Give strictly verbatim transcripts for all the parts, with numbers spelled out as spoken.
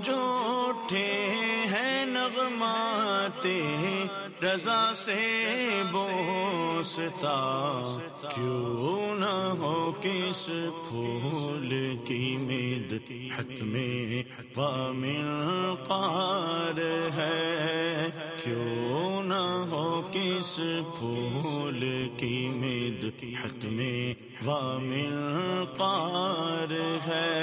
جو اٹھے ہیں نغمات رضا سے بوستا، کیوں نہ ہو کس پھول کی مدحت میں ومنقار ہے، کیوں نہ ہو کس پھول کی مدحت میں ومنقار ہے۔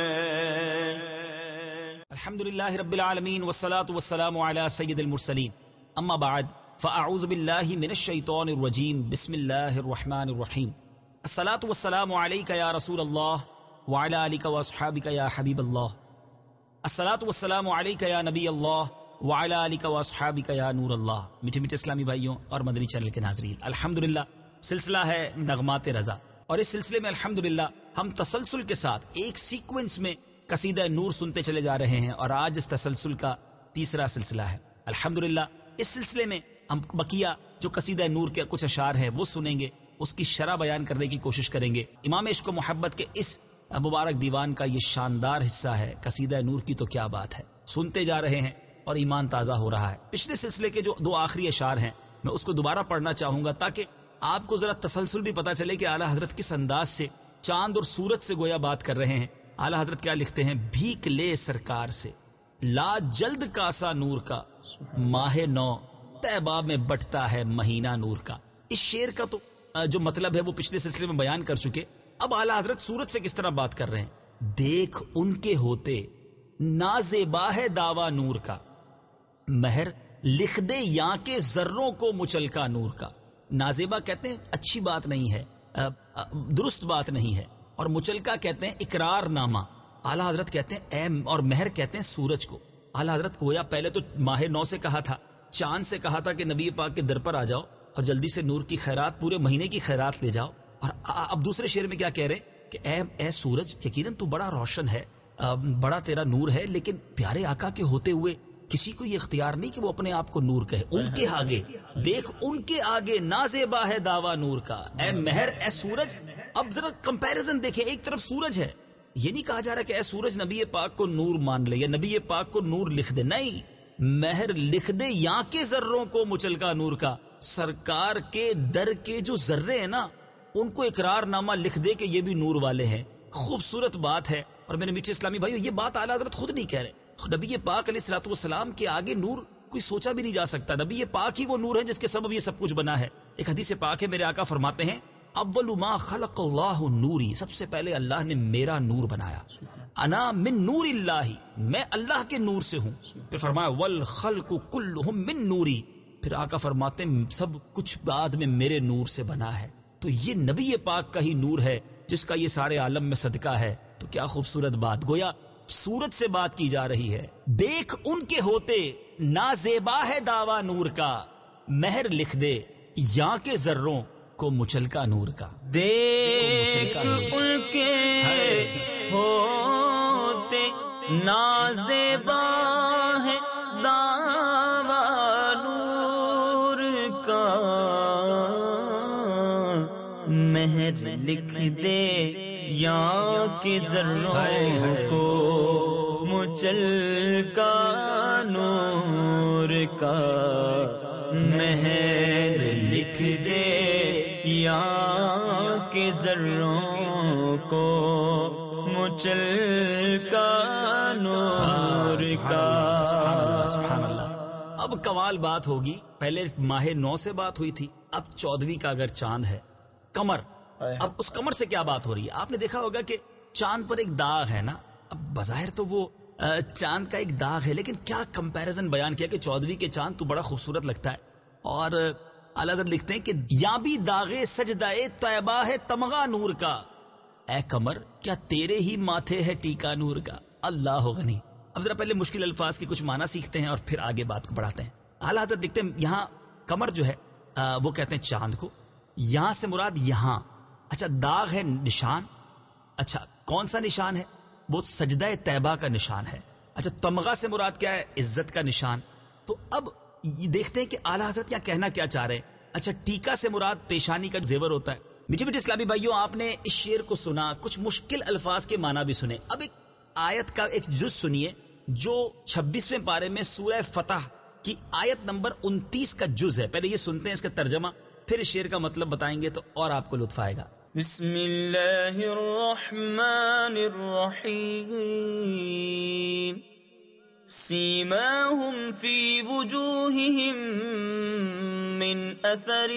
الحمدللہ رب العالمین والصلاة والسلام علی سید المرسلین، اما بعد فاعوذ باللہ من الشیطان الرجیم، بسم اللہ الرحمن الرحیم۔ الصلاة والسلام علیک یا رسول اللہ وعلی آلک واصحابک یا حبیب اللہ، الصلاة والسلام علیک یا نبی اللہ وعلی آلک واصحابک یا نور اللہ۔ میٹھے میٹھے اسلامی بھائیوں اور مدنی چینل کے ناظرین، الحمدللہ سلسلہ ہے نغمات رضا، اور اس سلسلے میں الحمدللہ ہم تسلسل کے ساتھ ایک سیکوینس میں قصیدہ نور سنتے چلے جا رہے ہیں، اور آج اس تسلسل کا تیسرا سلسلہ ہے۔ الحمدللہ اس سلسلے میں ہم بقیہ جو قصیدہ نور کے کچھ اشعار ہیں وہ سنیں گے، اس کی شرح بیان کرنے کی کوشش کریں گے۔ امام عشق و محبت کے اس مبارک دیوان کا یہ شاندار حصہ ہے قصیدہ نور کی، تو کیا بات ہے، سنتے جا رہے ہیں اور ایمان تازہ ہو رہا ہے۔ پچھلے سلسلے کے جو دو آخری اشعار ہیں میں اس کو دوبارہ پڑھنا چاہوں گا، تاکہ آپ کو ذرا تسلسل بھی پتا چلے کہ اعلیٰ حضرت کس انداز سے چاند اور سورج سے گویا بات کر رہے ہیں۔ اعلیٰ حضرت کیا لکھتے ہیں؟ بھیک لے سرکار سے لا جلد کاسا نور کا، ماہ نو طیبہ میں بٹتا ہے مہینہ نور کا۔ اس شعر کا تو جو مطلب ہے وہ پچھلے سلسلے میں بیان کر چکے۔ اب اعلیٰ حضرت سورج سے کس طرح بات کر رہے ہیں؟ دیکھ ان کے ہوتے نازیبا ہے دعویٰ نور کا، مہر لکھ دے یاں کے ذروں کو مچلکا نور کا۔ نازیبا کہتے ہیں اچھی بات نہیں ہے، درست بات نہیں ہے، اور مچلکا کہتے ہیں اقرار نامہ۔ اعلیٰ حضرت کہتے ہیں اے، اور مہر کہتے ہیں سورج کو۔ اعلیٰ حضرت گویا پہلے تو ماہ نو سے کہا تھا، چاند سے کہا تھا کہ نبی پاک کے در پر آ جاؤ اور جلدی سے نور کی خیرات، پورے مہینے کی خیرات لے جاؤ، اور اب دوسرے شعر میں کیا کہہ رہے ہیں کہ اے اے سورج، یقیناً تو بڑا روشن ہے، بڑا تیرا نور ہے، لیکن پیارے آقا کے ہوتے ہوئے کسی کو یہ اختیار نہیں کہ وہ اپنے آپ کو نور کہے۔ ان کے آگے دیکھ، ان کے آگے نازیبا ہے دعویٰ نور کا، اے مہر اے سورج۔ اب ذرا کمپیریزن دیکھیں، ایک طرف سورج ہے، یہ نہیں کہا جا رہا کہ اے سورج نبی پاک کو نور مان لے یا نبی پاک کو نور لکھ دے، نہیں، مہر لکھ دے یہاں کے ذروں کو مچلکا نور کا۔ سرکار کے در کے جو ذرے ہیں نا، ان کو اقرار نامہ لکھ دے کہ یہ بھی نور والے ہیں۔ خوبصورت بات ہے، اور میرے میٹھے اسلامی بھائیو، یہ بات اعلیٰ حضرت خود نہیں کہہ رہے، نبی پاک علیہ الصلوۃ والسلام کے آگے نور کوئی سوچا بھی نہیں جا سکتا۔ نبی پاک ہی وہ نور ہے جس کے سبب یہ سب کچھ بنا ہے۔ ایک حدیث پاک ہے، میرے آقا فرماتے ہیں اول ما خلق اللہ نوری، سب سے پہلے اللہ نے میرا نور بنایا، انا من نور اللہ، میں اللہ کے نور سے ہوں۔ پھر فرمایا والخلق کلہم من نوری، پھر آقا فرماتے ہیں سب کچھ بعد میں میرے نور سے بنا ہے۔ تو یہ نبی پاک کا ہی نور ہے جس کا یہ سارے عالم میں صدقہ ہے۔ تو کیا خوبصورت بات، گویا سورج سے بات کی جا رہی ہے۔ دیکھ ان کے ہوتے نازیبا ہے دعویٰ نور کا، مہر لکھ دے یہاں کے ذروں کو مچلکا نور کا۔ دیکھ ان کے ہوتے نازیبا ہے دعویٰ نور کا، مہر لکھ دے یہاں کے ذروں کو مچلکا نور کا، مہر لکھ دے یہاں کے ذروں کو مچلکا نور کا۔ سبحان اللہ۔ اب کمال بات ہوگی، پہلے ماہ نو سے بات ہوئی تھی، اب چودھویں کا اگر چاند ہے قمر، اب اس قمر سے کیا بات ہو رہی ہے؟ آپ نے دیکھا ہوگا کہ چاند پر ایک داغ ہے نا، اب بظاہر تو وہ چاند کا ایک داغ ہے، لیکن کیا کمپیریزن بیان کیا کہ چودھویں کے چاند تو بڑا خوبصورت لگتا ہے۔ اور اعلیٰ حضرت لکھتے ہیں کہ یا بھی داغے سجدہ طیبہ ہے تمغہ نور کا، اے قمر کیا تیرے ہی ماتھے ہے ٹیکا نور کا۔ اللہ غنی۔ اب ذرا پہلے مشکل الفاظ کی کچھ معنی سیکھتے ہیں اور پھر آگے بات کو بڑھاتے ہیں۔ اعلیٰ حضرت لکھتے ہیں یہاں قمر جو ہے وہ کہتے ہیں چاند کو، یہاں سے مراد یہاں، اچھا داغ ہے نشان، اچھا کون سا نشان ہے؟ وہ سجدہ طیبہ کا نشان ہے۔ اچھا تمغہ سے مراد کیا ہے؟ عزت کا نشان۔ تو اب یہ دیکھتے ہیں کہ اعلیٰ حضرت کیا کہنا کیا چاہ رہے ہیں۔ اچھا ٹیکا سے مراد پیشانی کا زیور ہوتا ہے۔ میٹھے میٹھے اسلامی بھائیوں، آپ نے اس شعر کو سنا، کچھ مشکل الفاظ کے معنی بھی سنے۔ اب ایک آیت کا ایک جز سنیے جو چھبیسویں پارے میں سورہ فتح کی آیت نمبر انتیس کا جز ہے. پہلے یہ سنتے ہیں اس کا ترجمہ، پھر اس شعر کا مطلب بتائیں گے تو اور آپ کو لطف آئے گا. بسم اللہ الرحمن الرحیم سیماہم فی وجوہہم من اثر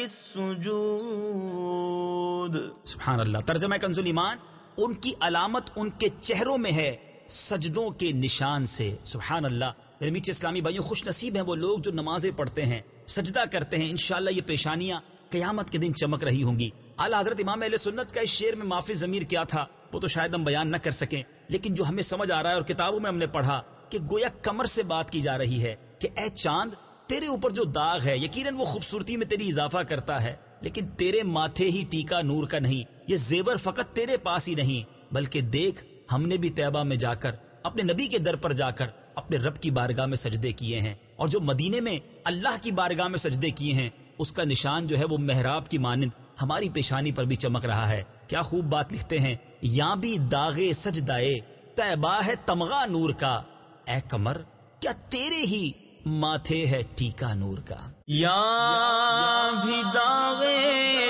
السجود. سبحان اللہ. ترجمہ کنز ایمان، ان کی علامت ان کے چہروں میں ہے سجدوں کے نشان سے. سبحان اللہ. میرے میٹھے اسلامی بھائیوں، خوش نصیب ہیں وہ لوگ جو نمازیں پڑھتے ہیں، سجدہ کرتے ہیں. انشاءاللہ یہ پیشانیاں قیامت کے دن چمک رہی ہوں گی. اعلیٰ حضرت امام اہل سنت کا اس شعر میں معافی ضمیر کیا تھا وہ تو شاید ہم بیان نہ کر سکیں، لیکن جو ہمیں سمجھ آ رہا ہے اور کتابوں میں ہم نے پڑھا کہ گویا کمر سے بات کی جا رہی ہے کہ اے چاند، تیرے اوپر جو داغ ہے یقیناً وہ خوبصورتی میں تیری اضافہ کرتا ہے، لیکن تیرے ماتھے ہی ٹیکا نور کا نہیں. یہ زیور فقط تیرے پاس ہی نہیں، بلکہ دیکھ ہم نے بھی طیبہ میں جا کر اپنے نبی کے در پر جا کر اپنے رب کی بارگاہ میں سجدے کیے ہیں، اور جو مدینے میں اللہ کی بارگاہ میں سجدے کیے ہیں اس کا نشان جو ہے وہ محراب کی مانند ہماری پیشانی پر بھی چمک رہا ہے. کیا خوب بات لکھتے ہیں، یہاں بھی داغے سجدائے طیبہ ہے تمغہ نور کا، اے قمر کیا تیرے ہی ماتھے ہے ٹیکا نور کا. یہاں بھی داغے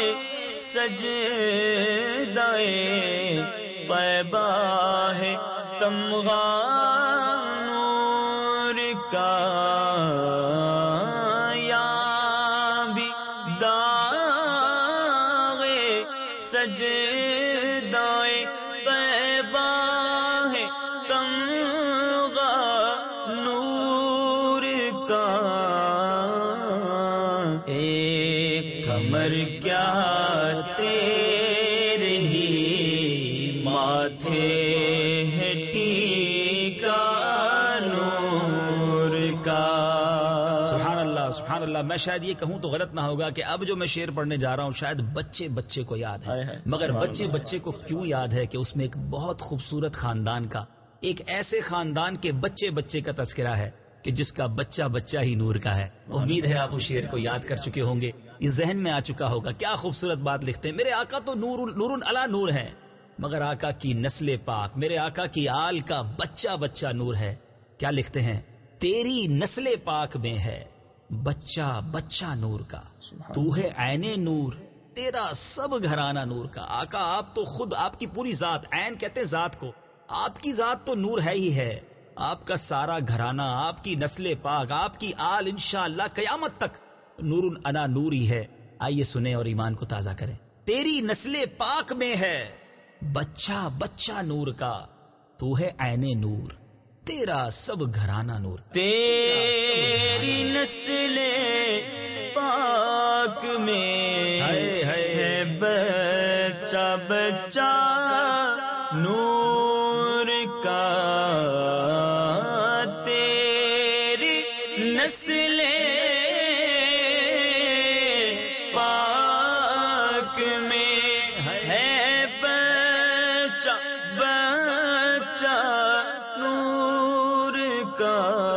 سجدائے طیبہ ہے تمغہ نور کا، یہاں بھی داغے سجدائے طیبہ ہے تمغہ نور کا. ایک قمر کیا تیرے ہی ماتھے ہے ٹیکا نور کا. سبحان اللہ سبحان اللہ. میں شاید یہ کہوں تو غلط نہ ہوگا کہ اب جو میں شعر پڑھنے جا رہا ہوں شاید بچے بچے کو یاد ہے، مگر بچے بچے کو کیوں یاد ہے کہ اس میں ایک بہت خوبصورت خاندان کا، ایک ایسے خاندان کے بچے بچے کا تذکرہ ہے کہ جس کا بچہ بچہ ہی نور کا ہے. امید ہے آپ اس شعر کو یاد کر چکے ہوں گے، یہ ذہن میں آ چکا ہوگا. کیا خوبصورت بات لکھتے ہیں، میرے آقا تو نور نور علی نور ہے، مگر آقا کی نسل پاک، میرے آقا کی آل کا بچہ بچہ نور ہے. کیا لکھتے ہیں، تیری نسل پاک میں ہے بچہ بچہ نور کا، تو ہے عین نور تیرا سب گھرانہ نور کا. آقا آپ تو خود، آپ کی پوری ذات، عین کہتے ہیں ذات کو، آپ کی ذات تو نور ہے ہی ہے، آپ کا سارا گھرانہ، آپ کی نسل پاک، آپ کی آل انشاءاللہ قیامت تک نور انا نور ہی ہے. آئیے سنیں اور ایمان کو تازہ کریں. تیری نسل پاک میں ہے بچہ بچہ نور کا، تو ہے عین نور تیرا سب گھرانہ نور. تیری نسل پاک میں ہے بچہ بچہ نور کا، تیری نسل پاک میں ہے بچہ بچہ نور کا.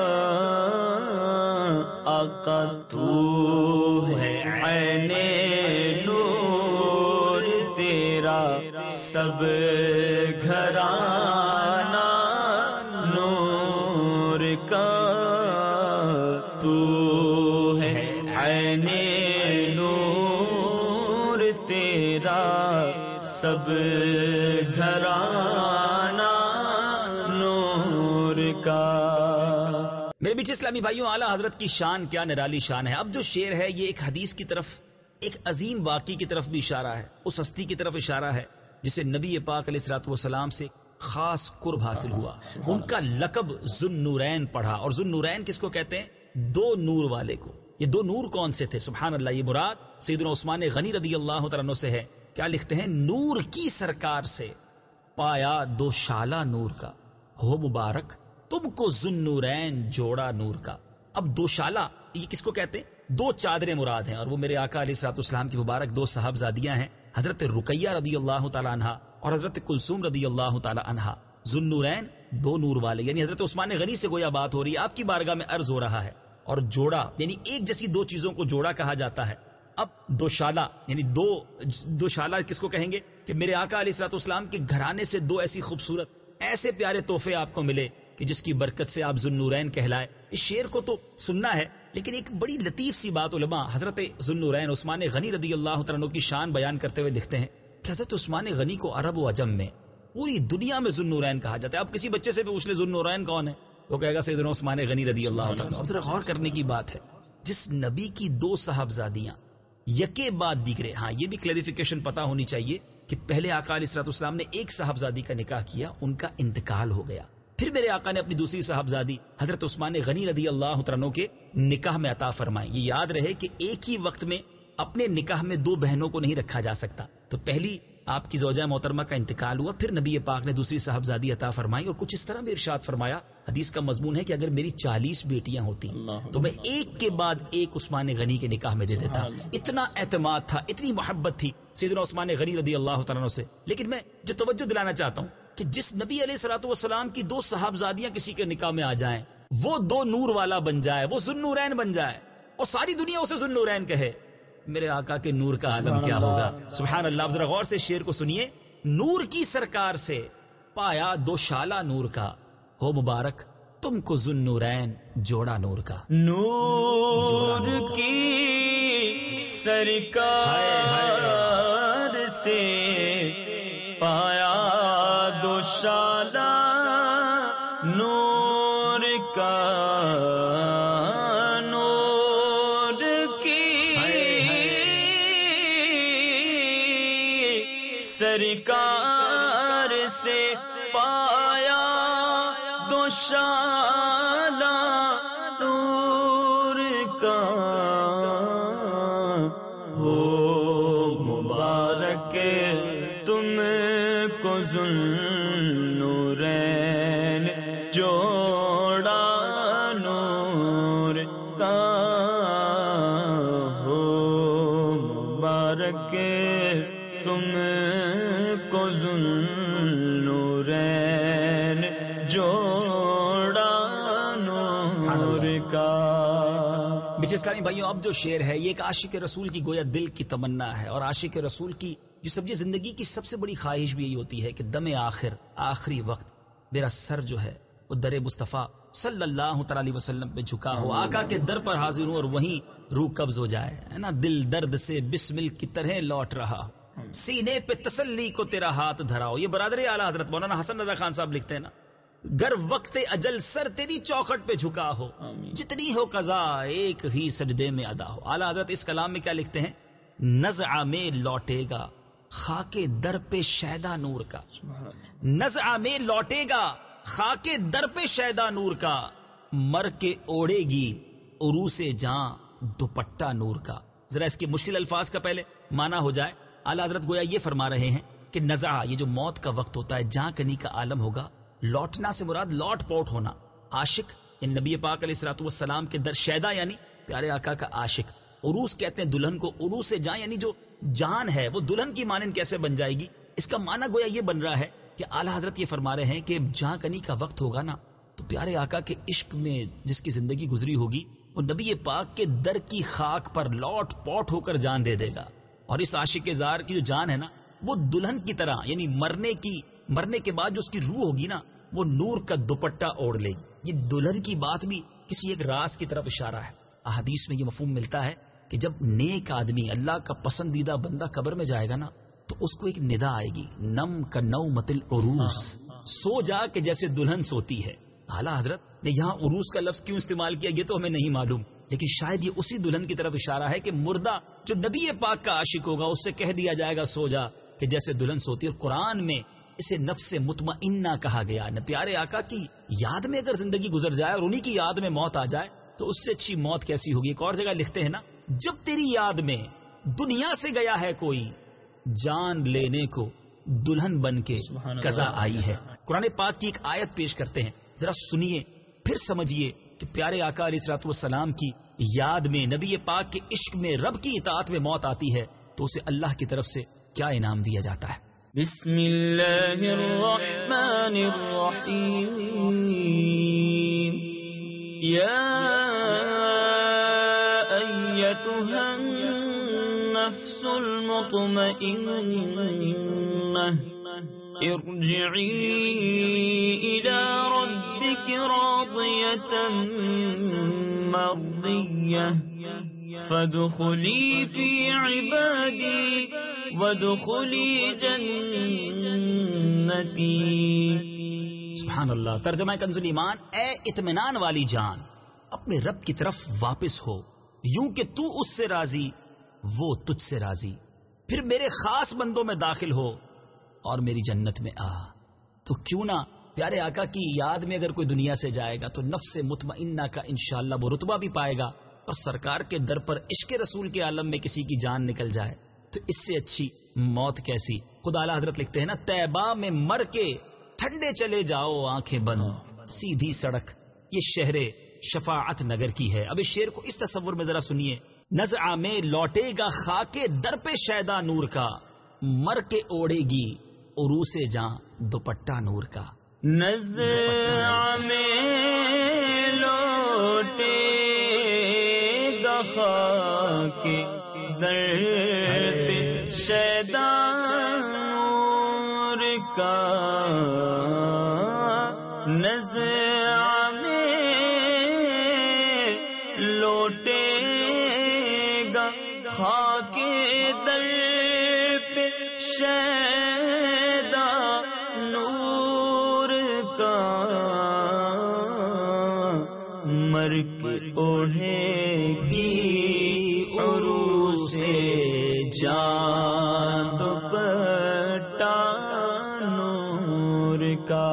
آقا تو ہے عین نور تیرا سب گھرانہ نور کا، تو ہے عین نور تیرا سب گھرانہ نور کا. میرے بیچ اسلامی بھائیوں، اعلیٰ حضرت کی شان کیا نرالی شان ہے. اب جو شعر ہے یہ ایک حدیث کی طرف، ایک عظیم واقعی کی طرف بھی اشارہ ہے، اس ہستی کی طرف اشارہ ہے جسے نبی پاک علیہ الصلوۃ والسلام سے خاص قرب حاصل ہوا. ان کا لقب ذو النورین پڑھا، اور ذو النورین کس کو کہتے ہیں؟ دو نور والے کو. یہ دو نور کون سے تھے؟ سبحان اللہ. یہ مراد سیدنا عثمان غنی رضی اللہ تعالیٰ عنہ سے ہے. کیا لکھتے ہیں، نور کی سرکار سے پایا دو شالہ نور کا، ہو مبارک تم کو ذو النورین جوڑا نور کا. اب دو شالہ یہ کس کو کہتے ہیں؟ دو چادریں مراد ہیں، اور وہ میرے آقا علیہ الصلوۃ والسلام کی مبارک دو صاحبزادیاں ہیں، حضرت رقیہ رضی اللہ تعالیٰ عنہا اور حضرت کلثوم رضی اللہ تعالیٰ عنہا. ذو النورین دو نور والے، یعنی حضرت عثمان غنی سے گویا بات ہو رہی ہے، آپ کی بارگاہ میں عرض ہو رہا ہے. اور جوڑا یعنی ایک جیسی دو چیزوں کو جوڑا کہا جاتا ہے. اب دو شالہ یعنی دو دو شالہ کس کو کہیں گے؟ کہ میرے آقا علیہ الصلوۃ والسلام کے گھرانے سے دو ایسی خوبصورت، ایسے پیارے تحفے آپ کو ملے کہ جس کی برکت سے آپ ذوالنورین کہلائے. اس شعر کو تو سننا ہے، لیکن ایک بڑی لطیف سی بات علماء حضرت ذوالنورین عثمان غنی رضی اللہ تعالیٰ عنہ کی شان بیان کرتے ہوئے لکھتے ہیں کہ حضرت عثمان غنی کو عرب و عجم میں پوری دنیا میں ذوالنورین کہا جاتا ہے. اب کسی بچے سے بھی پوچھ لے ذوالنورین کون ہے، وہ کہے گا سیدنا عثمان غنی رضی اللہ تعالیٰ عنہ. اب ذرا غور کرنے کی بات ہے، جس نبی کی دو صاحبزادیاں یکے بعد دیگرے، ہاں یہ بھی کلیریفیکیشن پتا ہونی چاہیے کہ پہلے آقا علیہ الصلوۃ والسلام نے ایک صاحبزادی کا نکاح کیا، ان کا انتقال ہو گیا، پھر میرے آقا نے اپنی دوسری صاحبزادی حضرت عثمان غنی رضی اللہ عنہ کے نکاح میں عطا فرمائی. یہ یاد رہے کہ ایک ہی وقت میں اپنے نکاح میں دو بہنوں کو نہیں رکھا جا سکتا. تو پہلی آپ کی زوجہ محترمہ کا انتقال ہوا، پھر نبی پاک نے دوسری صاحبزادی عطا فرمائی، اور کچھ اس طرح بھی ارشاد فرمایا، حدیث کا مضمون ہے کہ اگر میری چالیس بیٹیاں ہوتی تو میں ایک کے بعد ایک عثمان غنی کے نکاح میں دے دیتا. اتنا اعتماد تھا، اتنی محبت تھی سیدنا عثمان غنی رضی اللہ تعالیٰ عنہ سے. لیکن میں جو توجہ دلانا چاہتا ہوں کہ جس نبی علیہ الصلوۃ والسلام کی دو صاحبزادیاں کسی کے نکاح میں آ جائیں، وہ دو نور والا بن جائے، وہ ذوالنورین بن جائے، اور ساری دنیا اسے ذوالنورین کہے، میرے آقا کے نور کا عالم کیا ہوگا. سبحان اللہ. ذرا غور سے شعر کو سنیے. نور کی سرکار سے پایا دو شالہ نور کا، ہو مبارک تم کو ذوالنورین جوڑا نور کا. نور کی سرکار سے پایا دو شالہ نور کا، سرکار سے پایا دو شالہ نور کا، ہو مبارک تم کو ذوالنورین جوڑا نور کا، ہو مبارک تم کو ذوالنورین جوڑا نور کا. بیچ اسلامی بھائیوں، اب جو شعر ہے یہ ایک عاشق رسول کی گویا دل کی تمنا ہے، اور عاشق رسول کی جو سبھی زندگی کی سب سے بڑی خواہش بھی یہی ہوتی ہے کہ دم آخر آخری وقت میرا سر جو ہے وہ در مصطفیٰ صلی اللہ تعالی علیہ وسلم پہ جھکا ہو، آقا کے در پر حاضر ہوں اور وہیں روح قبض ہو جائے، ہے نا. دل درد سے بسمل کی طرح لوٹ رہا، سینے پہ تسلی کو تیرا ہاتھ دھراؤ. یہ برادر اعلیٰ حضرت مولانا حسن رضا خان صاحب لکھتے ہیں نا، گر وقت اجل سر تیری چوکھٹ پہ جھکا ہو، جتنی ہو قضا ایک ہی سجدے میں ادا ہو. اعلیٰ حضرت اس کلام میں کیا لکھتے ہیں؟ نزع میں لوٹے گا خاک در پہ شیدا نور کا، نزع میں لوٹے گا خاک در پہ شیدا نور کا، مر کے اوڑے گی عروس جاں دوپٹہ نور کا. ذرا اس کے مشکل الفاظ کا پہلے معنی ہو جائے. اعلیٰ حضرت گویا یہ فرما رہے ہیں کہ نزع، یہ جو موت کا وقت ہوتا ہے، جہاں کنی کا عالم ہوگا، لوٹنا سے مراد لوٹ پوٹ ہونا. عاشق ان نبی پاک علیہ الصلوۃ والسلام کے در، شیدا یعنی پیارے آقا کا عاشق، عروس کہتے ہیں دلہن کو، عروس سے جان یعنی جو جان ہے وہ دلہن کی مانند کیسے بن جائے گی. اس کا معنی گویا یہ بن رہا ہے کہ اعلیٰ حضرت یہ فرما رہے ہیں کہ جہاں کنی کا وقت ہوگا نا، تو پیارے آقا کے عشق میں جس کی زندگی گزری ہوگی وہ نبی پاک کے در کی خاک پر لوٹ پوٹ ہو کر جان دے دے گا. اور اس عاشق زار کی جو جان ہے نا، وہ دلہن کی طرح یعنی مرنے کی مرنے کے بعد جو اس کی روح ہوگی نا، وہ نور کا دوپٹہ اوڑھ لے گی. یہ دلہن کی بات بھی کسی ایک راز کی طرف اشارہ ہے. احادیث میں یہ مفہوم ملتا ہے کہ جب نیک آدمی اللہ کا پسندیدہ بندہ قبر میں جائے گا نا، تو اس کو ایک ندا آئے گی، نم کا نومت العروس، سو جا کے جیسے دلہن سوتی ہے. اعلیٰ حضرت نے یہاں عروس کا لفظ کیوں استعمال کیا یہ تو ہمیں نہیں معلوم، لیکن شاید یہ اسی دلہن کی طرف اشارہ ہے کہ مردہ جو نبی پاک کا عاشق ہوگا اس سے کہہ دیا جائے گا سو جا کہ جیسے دلہن سوتی. اور قرآن میں اسے نفس مطمئنہ کہا گیا. نہ پیارے آقا کی یاد میں اگر زندگی گزر جائے اور انہی کی یاد میں موت آ جائے تو اس سے اچھی موت کیسی ہوگی. ایک اور جگہ لکھتے ہیں نا، جب تیری یاد میں دنیا سے گیا ہے کوئی، جان لینے کو دلہن بن کے قضا آئی ہے. قرآن پاک کی ایک آیت پیش کرتے ہیں، ذرا سنیے پھر سمجھیے کہ پیارے آقا علیہ الصلوۃ والسلام کی یاد میں نبی پاک کے عشق میں رب کی اطاعت میں موت آتی ہے تو اسے اللہ کی طرف سے کیا انعام دیا جاتا ہے. بسم اللہ الرحمن الرحیم. یا ایتها النفس المطمئنہ ارجعی الى ربک راضية مرضية فادخلي في عبادي وادخلي جنتی. سبحان اللہ. ترجمہ کنز ایمان: اے اطمینان والی جان، اپنے رب کی طرف واپس ہو، یوں کہ تو اس سے راضی، وہ تجھ سے راضی، پھر میرے خاص بندوں میں داخل ہو اور میری جنت میں آ. تو کیوں نہ پیارے آقا کی یاد میں اگر کوئی دنیا سے جائے گا تو نفس مطمئنہ کا انشاءاللہ وہ رتبہ بھی پائے گا، اور سرکار کے در پر عشق رسول کے عالم میں کسی کی جان نکل جائے تو اس سے اچھی موت کیسی. خدا اعلیٰ حضرت لکھتے ہیں نا: طیبہ میں مر کے ٹھنڈے چلے جاؤ آنکھیں بند، سیدھی سڑک یہ شہر شفاعت نگر کی ہے. اب اس شعر کو اس تصور میں ذرا سنیے: نزعہ میں لوٹے گا خاک در پہ شیدا نور کا، مر کے اوڑھے گی عروس جاں دوپٹہ نور کا. نزعہ میں لوٹے گا خاک در پہ شیدا نور کا، نزعہ میں لوٹے گا خاک در پہ شیدا نور کا، مر کے اوڑھے گی عروس جاں دوپٹہ نور کا.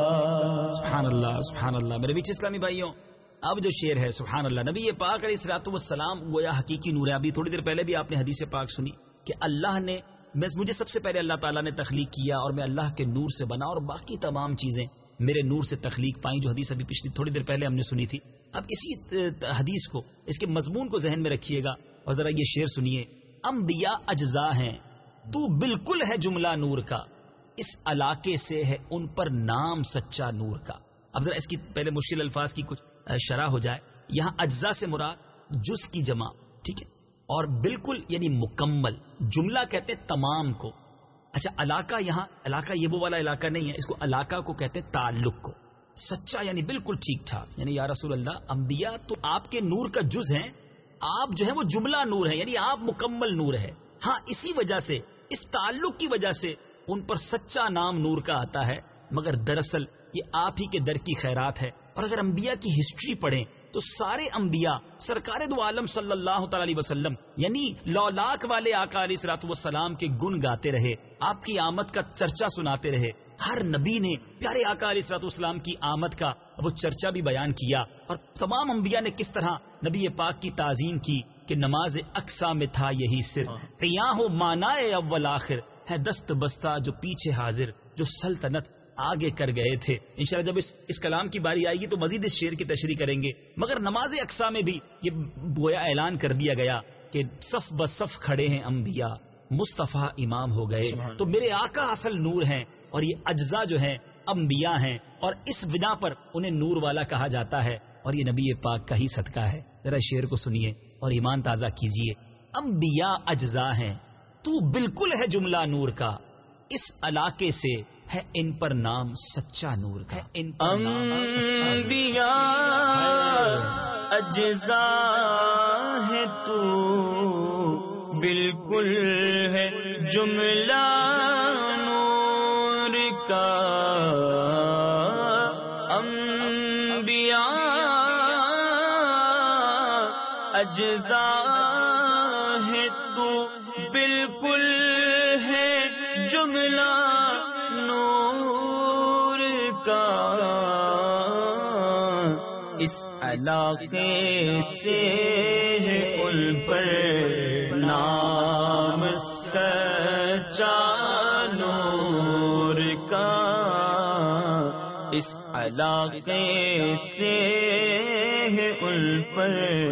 سبحان اللہ سبحان اللہ. میرے بیچ اسلامی بھائیوں، اب جو شعر ہے سبحان اللہ، نبی پاک علیہ الصلوۃ والسلام گویا حقیقی نور ہے. ابھی تھوڑی دیر پہلے بھی آپ نے حدیث پاک سنی کہ اللہ نے مجھے سب سے پہلے اللہ تعالیٰ نے تخلیق کیا اور میں اللہ کے نور سے بنا، اور باقی تمام چیزیں میرے نور سے تخلیق پائیں، جو حدیث ابھی پچھلی تھوڑی دیر پہلے ہم نے سنی تھی. اب اسی حدیث کو، اس کے مضمون کو ذہن میں رکھیے گا اور ذرا یہ شعر سنیے: انبیاء اجزاء ہیں تو بالکل ہے جملہ نور کا، اس علاقے سے ہے ان پر نام سچا نور کا. اب ذرا اس کی پہلے مشکل الفاظ کی کچھ شرح ہو جائے. یہاں اجزاء سے مراد جز کی جمع، ٹھیک ہے، اور بالکل یعنی مکمل. جملہ کہتے ہیں تمام کو. اچھا علاقہ، یہاں علاقہ یہ وہ والا علاقہ نہیں ہے، اس کو علاقہ کو کہتے ہیں تعلق کو. سچا یعنی بالکل ٹھیک ٹھاک. یعنی یا رسول اللہ انبیاء تو آپ کے نور کا جز ہیں، آپ جو ہے وہ جملہ نور ہے، یعنی آپ مکمل نور ہے. ہاں اسی وجہ سے، اس تعلق کی وجہ سے ان پر سچا نام نور کا آتا ہے، مگر دراصل یہ آپ ہی کے در کی خیرات ہے. اور اگر انبیاء کی ہسٹری پڑھیں تو سارے انبیاء سرکار دو عالم صلی اللہ تعالی علیہ وسلم یعنی لولاک والے آقا علیہ الصلوۃ والسلام کے گن گاتے رہے، آپ کی آمد کا چرچا سناتے رہے. ہر نبی نے پیارے آقا علیہ الصلوۃ والسلام کی آمد کا وہ چرچا بھی بیان کیا، اور تمام انبیاء نے کس طرح نبی پاک کی تعظیم کی کہ نماز اقصا میں تھا یہی سر، قیاں ہو مانائے اول آخر، ہے دست بستہ جو پیچھے حاضر، جو سلطنت آگے کر گئے تھے. انشاءاللہ جب اس اس کلام کی باری آئے گی تو مزید اس شعر کی تشریح کریں گے. مگر نماز اقصا میں بھی یہ گویا اعلان کر دیا گیا کہ صف بصف کھڑے ہیں انبیاء، مصطفیٰ امام ہو گئے. تو میرے آقا اصل نور ہیں، اور یہ اجزاء جو ہیں انبیاء ہیں، اور اس بنا پر انہیں نور والا کہا جاتا ہے، اور یہ نبی پاک کا ہی صدقہ ہے. ذرا شعر کو سنیے اور ایمان تازہ کیجئے. انبیاء اجزاء ہیں تو بالکل ہے جملہ نور کا، اس علاقے سے ہے ان پر نام سچا نور کا. ان پر نام سچا نور. انبیاء اجزاء ہے تو بالکل ہے جملہ نور کا. انبیاء اجزاء ہے تو بالکل ہے جملہ نور کا. اس علاقے سے ہے ان پر نام سچا نور کا. اس علاقے سے ہے ان پر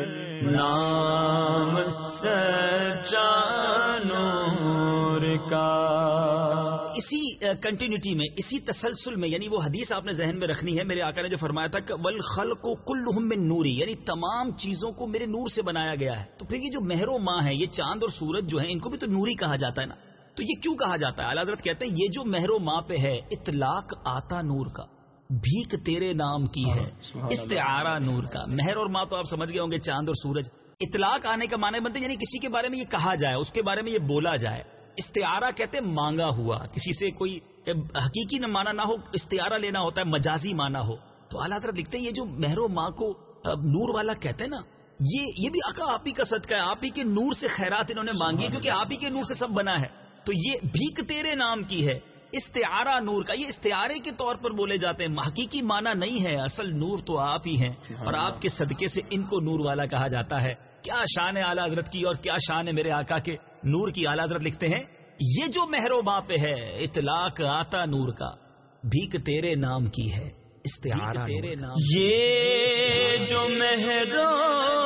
نام سچا نور کا. اسی کنٹینیوٹی میں، اسی تسلسل میں، یعنی وہ حدیث آپ نے ذہن میں رکھنی ہے. میرے آقا نے جو فرمایا تھا کہ والخلق کلہم من نوری، یعنی تمام چیزوں کو میرے نور سے بنایا گیا ہے. تو پھر یہ جو مہر و ماہ ہے، یہ چاند اور سورج جو ہیں، ان کو بھی تو نوری کہا جاتا ہے نا. تو یہ کیوں کہا جاتا ہے؟ اعلیٰ حضرت کہتے ہیں یہ جو مہر و ماہ پہ ہے اطلاق آتا نور کا، بھیک تیرے نام کی ہے، استعارہ نور کا. مہر اور ماں تو آپ سمجھ گئے ہوں گے، چاند اور سورج. اطلاق آنے کا معنی بنتے یعنی کسی کے بارے میں یہ کہا جائے، اس کے بارے میں یہ بولا جائے. استعارہ کہتے مانگا ہوا، کسی سے کوئی حقیقی نہ مانا نہ ہو، استعارہ لینا ہوتا ہے، مجازی مانا ہو. تو اعلیٰ حضرت لکھتے ہیں یہ جو مہر و ماں کو نور والا کہتے ہیں نا، یہ یہ بھی آقا آپ ہی کا صدقہ ہے، آپ ہی کے نور سے خیرات انہوں نے مانگی، کیونکہ آپ ہی کے نور سے سب بنا ہے. تو یہ بھیک تیرے نام کی ہے، استعارہ نور کا. یہ استعارے کے طور پر بولے جاتے ہیں، حقیقی معنی نہیں ہے. اصل نور تو آپ ہی ہیں، اور آپ کے صدقے سے ان کو نور والا کہا جاتا ہے. کیا شان ہے اعلیٰ حضرت کی، اور کیا شان ہے میرے آقا کے نور کی. اعلیٰ حضرت لکھتے ہیں یہ جو مہر و ماں پہ ہے، اطلاق آتا نور کا، بھیک تیرے نام کی ہے، استعارہ تیرے نام. یہ جو مہر و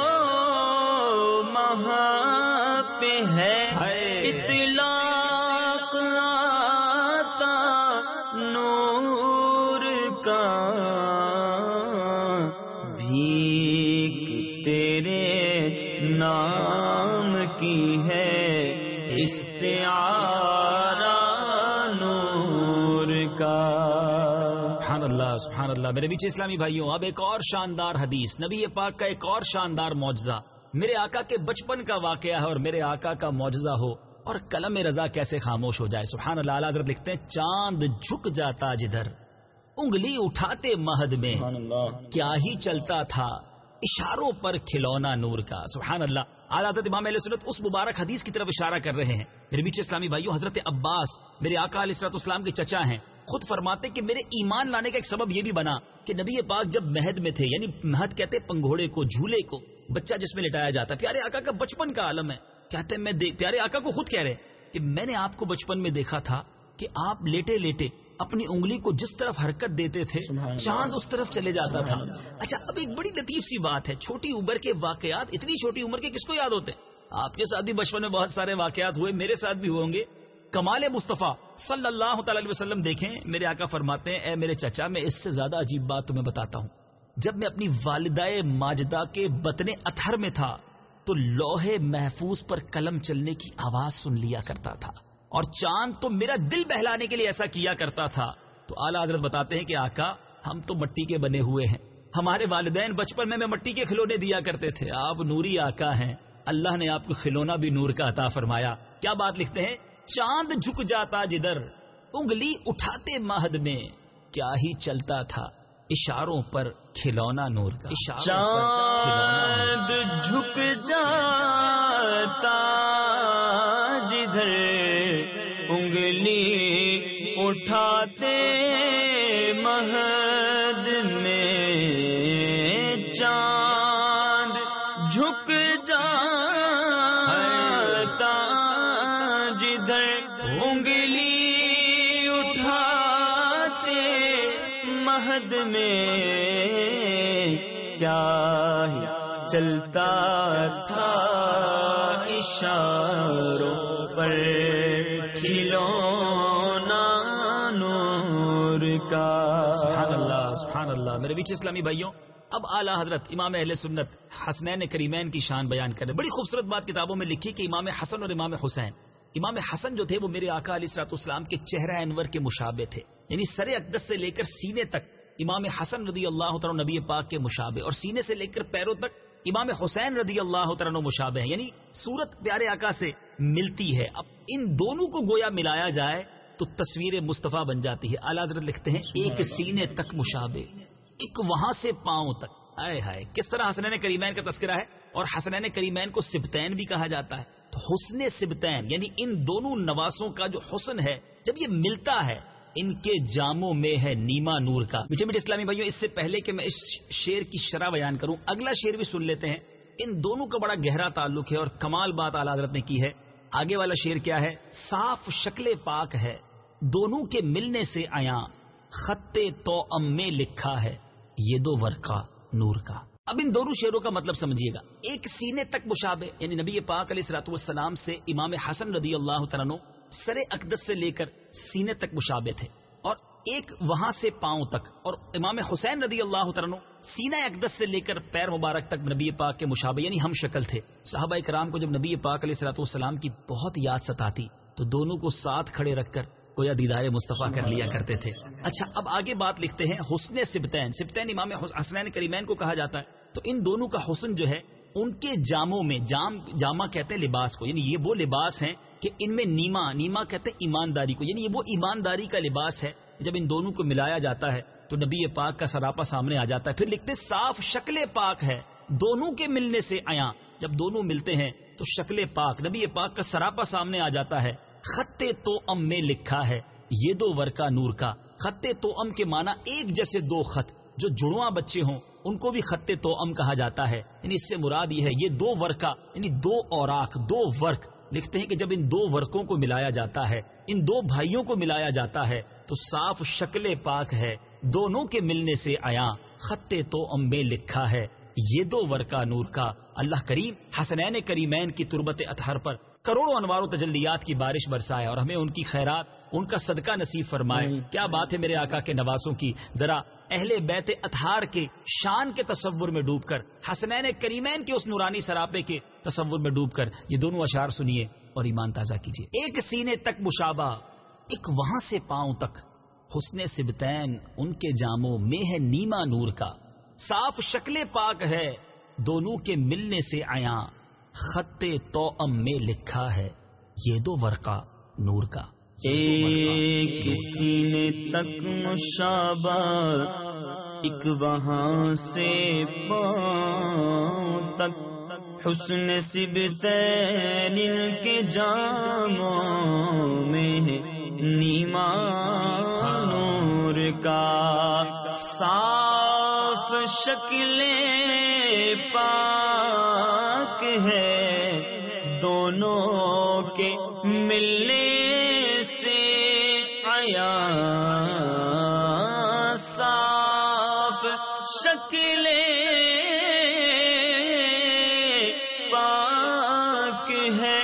ماں پہ ہے، اطلاق آتا نور کا، بھیک تیرے نام کی ہے، استعارہ نور کا. سبحان اللہ سبحان اللہ. میرے بیچ اسلامی بھائیوں، اب ایک اور شاندار حدیث، نبی پاک کا ایک اور شاندار معجزہ. میرے آقا کے بچپن کا واقعہ ہے اور میرے آقا کا معجزہ ہو، اور قلم رضا کیسے خاموش ہو جائے. سبحان اللہ. اعلیٰ حضرت لکھتے ہیں چاند جھک جاتا جدھر، انگلی اٹھاتے مہد میں، کیا ہی چلتا تھا اشاروں پر کھلونا نور کا. سبحان اللہ. اعلیٰ حضرت امام اہل سنت اس مبارک حدیث کی طرف اشارہ کر رہے ہیں. میرے بیچ اسلامی بھائیوں، حضرت عباس میرے آقا علیہ الصلوۃ والسلام کے چچا ہیں، خود فرماتے کہ میرے ایمان لانے کا ایک سبب یہ بھی بنا کہ نبی پاک جب مہد میں تھے، یعنی مہد کہتے پنگھوڑے کو، جھولے کو، بچہ جس میں لٹایا جاتا ہے، پیارے آقا کا بچپن کا عالم ہے. کہتے ہیں میں پیارے آقا کو خود کہہ رہے کہ میں نے آپ کو بچپن میں دیکھا تھا کہ آپ لیٹے لیٹے اپنی انگلی کو جس طرف حرکت دیتے تھے چاند اس طرف چلے جاتا تھا. اچھا، اب ایک بڑی لطیف سی بات ہے، چھوٹی عمر کے واقعات اتنی چھوٹی عمر کے کس کو یاد ہوتے ہیں؟ آپ کے ساتھ بھی بچپن میں بہت سارے واقعات ہوئے، میرے ساتھ بھی ہوئے ہوں گے. کمال مصطفیٰ صلی اللہ تعالی علیہ وسلم دیکھیں، میرے آقا فرماتے ہیں اے میرے چچا، میں اس سے زیادہ عجیب بات تمہیں بتاتا ہوں. جب میں اپنی والدہ ماجدہ کے بطن اطہر میں تھا تو لوہے محفوظ پر قلم چلنے کی آواز سن لیا کرتا تھا، اور چاند تو میرا دل بہلانے کے لیے ایسا کیا کرتا تھا. تو اعلیٰ حضرت بتاتے ہیں کہ آقا ہم تو مٹی کے بنے ہوئے ہیں، ہمارے والدین بچپن میں میں مٹی کے کھلونے دیا کرتے تھے، آپ نوری آقا ہیں، اللہ نے آپ کو کھلونا بھی نور کا عطا فرمایا. کیا بات لکھتے ہیں، چاند جھک جاتا جدھر، انگلی اٹھاتے مہد میں، کیا ہی چلتا تھا اشاروں پر کھلونا نور کا. چاند جھک جاتا جدھر، انگلی اٹھاتے مہد میں، چاند جھک جاتا جدھر، انگلی اٹھاتے مہد میں، کیا ہی چلتا تھا اشاروں پر کھلونا نور کا. سبحان اللہ سبحان اللہ. میرے بیچ اسلامی بھائیوں، اب اعلیٰ حضرت امام اہل سنت حسنین کریمین کی شان بیان کریں. بڑی خوبصورت بات کتابوں میں لکھی کہ امام حسن اور امام حسین، امام حسن جو تھے وہ میرے آقا علیہ الصلوۃ والسلام کے چہرہ انور کے مشابہ تھے، یعنی سر اقدس سے لے کر سینے تک امام حسن رضی اللہ تعالیٰ نبی پاک کے مشابہ، اور سینے سے لے کر پیروں تک امام حسین رضی اللہ تعالیٰ مشابہ ہیں، یعنی صورت پیارے آقا سے ملتی ہے. اب ان دونوں کو گویا ملایا جائے تو تصویر مصطفیٰ بن جاتی ہے. اعلیٰ حضرت لکھتے ہیں ایک سینے تک مشابہ، ایک وہاں سے پاؤں تک. آئے ہائے، کس طرح حسنین کریمین کا تذکرہ ہے، اور حسنین کریمین کو سبتین بھی کہا جاتا ہے. تو حسن سبتین یعنی ان دونوں نواسوں کا جو حسن ہے، جب یہ ملتا ہے ان کے جاموں میں ہے نیما نور کا. میٹھے میٹھے اسلامی بھائیوں، اس سے پہلے کہ میں اس شعر کی شرح بیان کروں، اگلا شعر بھی سن لیتے ہیں. ان دونوں کا بڑا گہرا تعلق ہے اور کمال بات اعلیٰ حضرت نے کی ہے. آگے والا شعر کیا ہے، صاف شکل پاک ہے دونوں کے ملنے سے عیاں، خطے توأم میں لکھا ہے یہ دو ورقہ نور کا. اب ان دونوں شعروں کا مطلب سمجھیے گا. ایک سینے تک مشابہ، یعنی نبی پاک علیہ الصلوۃ والسلام سے امام حسن رضی اللہ تعالیٰ عنہ سر اقدس سے لے کر سینے تک مشابہ تھے، اور ایک وہاں سے پاؤں تک، اور امام حسین رضی اللہ تعالیٰ عنہ سینہ اقدس سے لے کر پیر مبارک تک نبی پاک کے مشابہ یعنی ہم شکل تھے. صحابہ کرام کو جب نبی پاک علیہ الصلوۃ والسلام کی بہت یاد ستاتی تو دونوں کو ساتھ کھڑے رکھ کر گویا دیدار مصطفیٰ کر لیا کرتے تھے. اچھا اب آگے بات لکھتے ہیں حسن سبتین. سبتین امام حسنین کریمین کو کہا جاتا ہے. تو ان دونوں کا حسن جو ہے ان کے جاموں میں، جام جامہ کہتے ہیں لباس کو، یعنی یہ وہ لباس ہیں کہ ان میں نیما نیما کہتے ہیں ایمانداری کو، یعنی یہ وہ ایمانداری کا لباس ہے. جب ان دونوں کو ملایا جاتا ہے تو نبی پاک کا سراپا سامنے آ جاتا ہے. پھر لکھتے صاف شکل پاک ہے دونوں کے ملنے سے آیا. جب دونوں ملتے ہیں تو شکل پاک نبی پاک کا سراپا سامنے آ جاتا ہے. خط توأم میں لکھا ہے یہ دو ورقہ نور کا. خط توأم کے معنی ایک جیسے دو خط، جو جڑواں بچے ہوں ان کو بھی خط توأم کہا جاتا ہے. یعنی اس سے مراد یہ ہے یہ دو ورقہ یعنی دو اوراق، دو ورق. لکھتے ہیں کہ جب ان دو ورقوں کو ملایا جاتا ہے، ان دو بھائیوں کو ملایا جاتا ہے تو صاف شکل پاک ہے دونوں کے ملنے سے آیا. خط توأم میں لکھا ہے یہ دو ورقہ نور کا. اللہ کریم حسنین کریمین کی تربت اطہر پر کروڑوں انوار و تجلیات کی بارش برسائے اور ہمیں ان کی خیرات، ان کا صدقہ نصیب فرمائے. کیا بات ہے میرے آقا کے نواسوں کی. ذرا اہل بیت اطہار کے شان کے تصور میں ڈوب کر، حسنین کریمین کے اس نورانی سراپے کے تصور میں ڈوب کر یہ دونوں اشعار سنیے اور ایمان تازہ کیجیے. ایک سینے تک مشابہ، ایک وہاں سے پاؤں تک. حسن سبتین ان کے جاموں میں ہے نیما نور کا. صاف شکل پاک ہے دونوں کے ملنے سے آیا. خط توأم میں لکھا ہے یہ دو ورقہ نور کا. ایک سینے تک مشابہ، ایک وہاں سے پاؤں تک. حسن سبتین ان کے جاموں میں ہے نیما نور کا. صاف شکل پاک ہے دونوں کے ملنے سے آیا. صاف شکل پاک ہے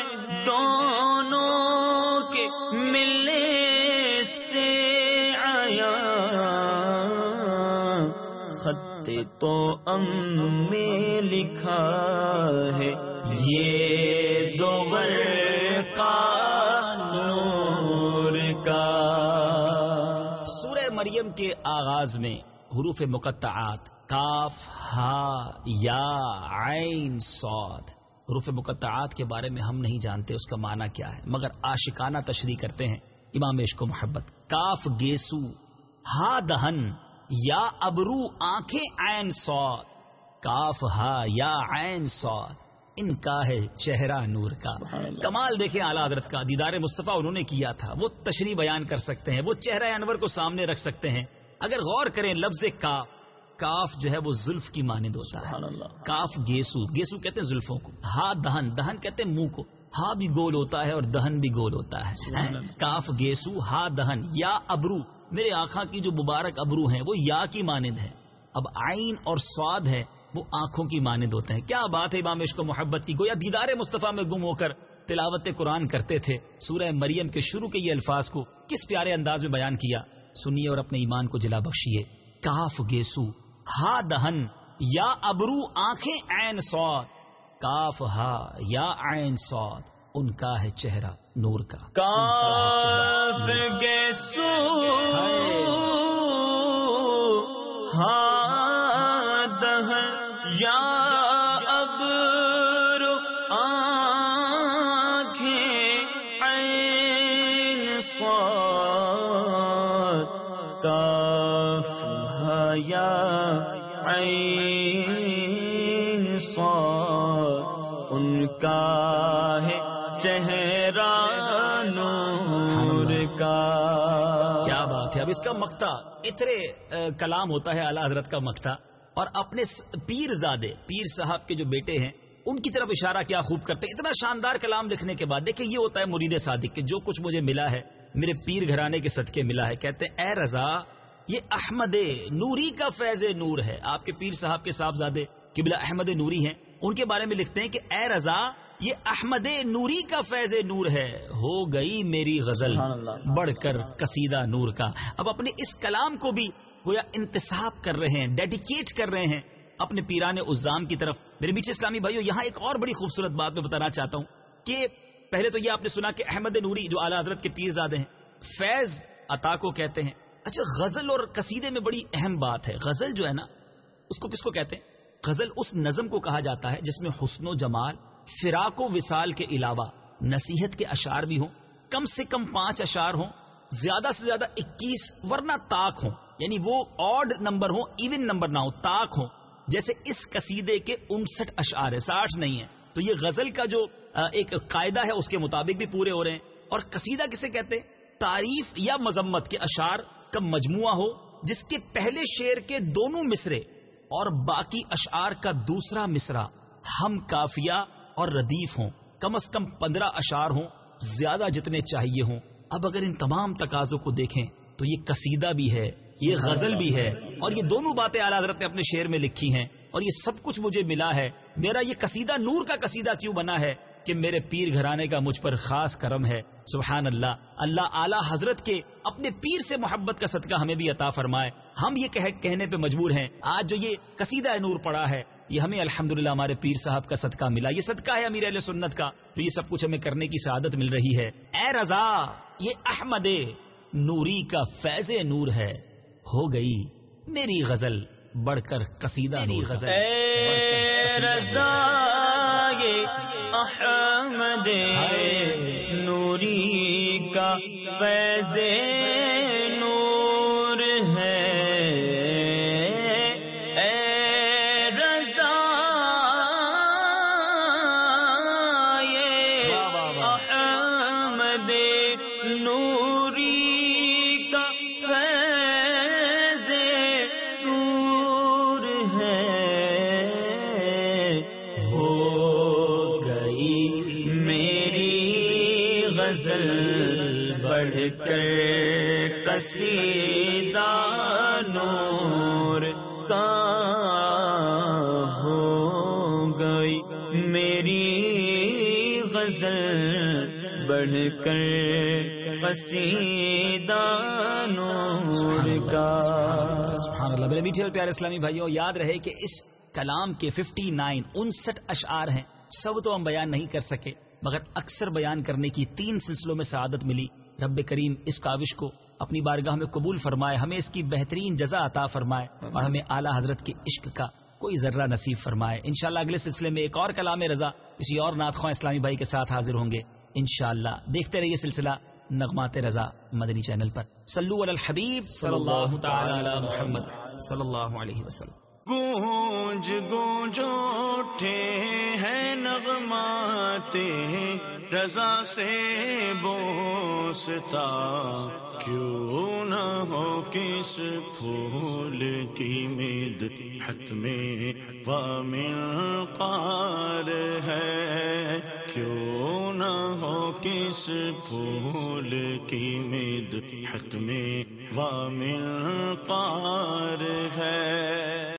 دونوں کے ملنے سے آیا. خط توأم میں لکھا ہے یہ دو ورقہ نور کا. سورہ مریم کے آغاز میں حروف مقطعات کاف ہا یا عین صاد، حروف مقطعات کے بارے میں ہم نہیں جانتے اس کا معنی کیا ہے، مگر عاشقانہ تشریح کرتے ہیں امام عشق و محبت. کاف گیسو، ہا دہن، یا ابرو آنکھیں عین صاد. کاف ہا یا عین صاد ان کا ہے چہرہ نور کا. کمال دیکھیں اعلیٰ حضرت کا دیدار مصطفیٰ انہوں نے کیا تھا. وہ تشریح بیان کر سکتے ہیں، وہ چہرہ انور کو سامنے رکھ سکتے ہیں. اگر غور کریں لفظ کاف، کاف جو ہے وہ زلف کی مانند ہوتا ہے. کاف گیسو، گیسو کہتے ہیں زلفوں کو. ہا دہن، دہن کہتے ہیں منہ کو. ہا بھی گول ہوتا ہے اور دہن بھی گول ہوتا ہے. کاف گیسو ہا دہن. یا ابرو، میرے آنکھوں کی جو مبارک ابرو ہیں وہ یا کی مانند ہے. اب عین اور صاد ہے وہ آنکھوں کی مانند ہوتے ہیں. کیا بات ہے امام عشق و محبت کی. گویا دیدار مصطفیٰ میں گم ہو کر تلاوت قرآن کرتے تھے. سورہ مریم کے شروع کے یہ الفاظ کو کس پیارے انداز میں بیان کیا. سنیے اور اپنے ایمان کو جلا بخشیے. کاف گیسو ہا دہن یا ابرو آنکھیں عین صاد. کاف ہا یا عین صاد ان کا ہے چہرہ نور کا. کاف گیسو ہا دہن یا ابرو آنکھیں عین صاد. کاف ہا یا عین صاد ان کا ہے چہرہ نور کا. کیا بات ہے. اب اس کا مقطع اتنے کلام ہوتا ہے اعلیٰ حضرت کا مقطع، اور اپنے پیر زادے پیر صاحب کے جو بیٹے ہیں ان کی طرف اشارہ کیا خوب کرتے ہیں. اتنا شاندار کلام لکھنے کے بعد دیکھیں یہ ہوتا ہے مرید صادق کہ جو کچھ مجھے ملا ہے میرے پیر گھرانے کے صدقے ملا ہے. کہتے ہیں اے رضا یہ احمد نوری کا فیض نور ہے. آپ کے پیر صاحب کے صاحبزادے قبلہ احمد نوری ہیں، ان کے بارے میں لکھتے ہیں کہ اے رضا یہ احمد نوری کا فیض نور ہے. ہو گئی میری غزل بڑھ کر قصیدہ نور کا. اب اپنے اس کلام کو بھی گویا انتصاب کر رہے ہیں، ڈیڈیکیٹ کر رہے ہیں اپنے پیران عظام کی طرف. میرے میٹھے اسلامی بھائیو یہاں ایک اور بڑی خوبصورت بات میں بتانا چاہتا ہوں کہ پہلے تو یہ آپ نے سنا کہ احمد نوری جو اعلیٰ حضرت کے پیر زادے ہیں، فیض عطا کو کہتے ہیں. اچھا غزل اور قصیدے میں بڑی اہم بات ہے. غزل جو ہے نا اس کو کس کو کہتے ہیں؟ غزل اس نظم کو کہا جاتا ہے جس میں حسن و جمال، فراق و وصال کے علاوہ نصیحت کے اشعار بھی ہوں. کم سے کم پانچ اشعار ہوں، زیادہ سے زیادہ اکیس، ورنہ طاق ہوں. یعنی وہ آڈ نمبر ہوں، ایون نمبر نہ ہو، طاق ہوں. جیسے اس قصیدے کے انسٹھ اشعار ہے، ساٹھ نہیں ہے. تو یہ غزل کا جو ایک قاعدہ ہے اس کے مطابق بھی پورے ہو رہے ہیں. اور قصیدہ کسے کہتے ہیں؟ تعریف یا مذمت کے اشعار کا مجموعہ ہو جس کے پہلے شعر کے دونوں مصرے اور باقی اشعار کا دوسرا مصرع ہم قافیہ اور ردیف ہوں. کم از کم پندرہ اشعار ہوں، زیادہ جتنے چاہیے ہوں. اب اگر ان تمام تقاضوں کو دیکھیں تو یہ قصیدہ بھی ہے، یہ غزل بھی ہے، اور یہ دونوں باتیں اعلیٰ حضرت نے اپنے شعر میں لکھی ہیں، اور یہ سب کچھ مجھے ملا ہے. میرا یہ قصیدہ نور کا قصیدہ کیوں بنا ہے؟ کہ میرے پیر گھرانے کا مجھ پر خاص کرم ہے. سبحان اللہ. اللہ اعلیٰ حضرت کے اپنے پیر سے محبت کا صدقہ ہمیں بھی عطا فرمائے. ہم یہ کہ کہنے پہ مجبور ہیں آج جو یہ قصیدہ نور پڑا ہے یہ ہمیں الحمدللہ ہمارے پیر صاحب کا صدقہ ملا. یہ صدقہ ہے امیر اہل سنت کا، تو یہ سب کچھ ہمیں کرنے کی سعادت مل رہی ہے. اے رضا یہ احمد نوری کا فیض نور ہے، ہو گئی میری غزل بڑھ کر قصیدہ نور. غزل اے رضا یہ احمد نوری کا فیض نور ہے. اے رضا یہ احمد نوری کا فیض نور ہے. ہو گئی میری غزل بڑھ کر قصیدہ نور کا. ہو گئی میری غزل بڑھ کر قصیدہ نور کا. سبحان اللہ. میرے میٹھے اور پیارے اسلامی بھائیوں، یاد رہے کہ اس کلام کے ففٹی نائن انسٹھ اشعار ہیں. سب تو ہم بیان نہیں کر سکے، مگر اکثر بیان کرنے کی تین سلسلوں میں سعادت ملی. رب کریم اس کاوش کو اپنی بارگاہ میں قبول فرمائے، ہمیں اس کی بہترین جزا عطا فرمائے، اور ہمیں اعلیٰ حضرت کے عشق کا کوئی ذرہ نصیب فرمائے. انشاءاللہ اگلے سلسلے میں ایک اور کلام رضا کسی اور نعت خواہ اسلامی بھائی کے ساتھ حاضر ہوں گے انشاءاللہ. دیکھتے رہیے سلسلہ نغمات رضا مدنی چینل پر. صلو علی الحبیب صلی اللہ تعالی علی محمد صلی اللہ علیہ وسلم. گونج گونج اٹھے ہیں نغمات رضا سے بوستا، کیوں نہ ہو کس پھول کی مدحت میں ومنقار ہے، کیوں نہ ہو کس پھول کی مدحت میں ومنقار ہے.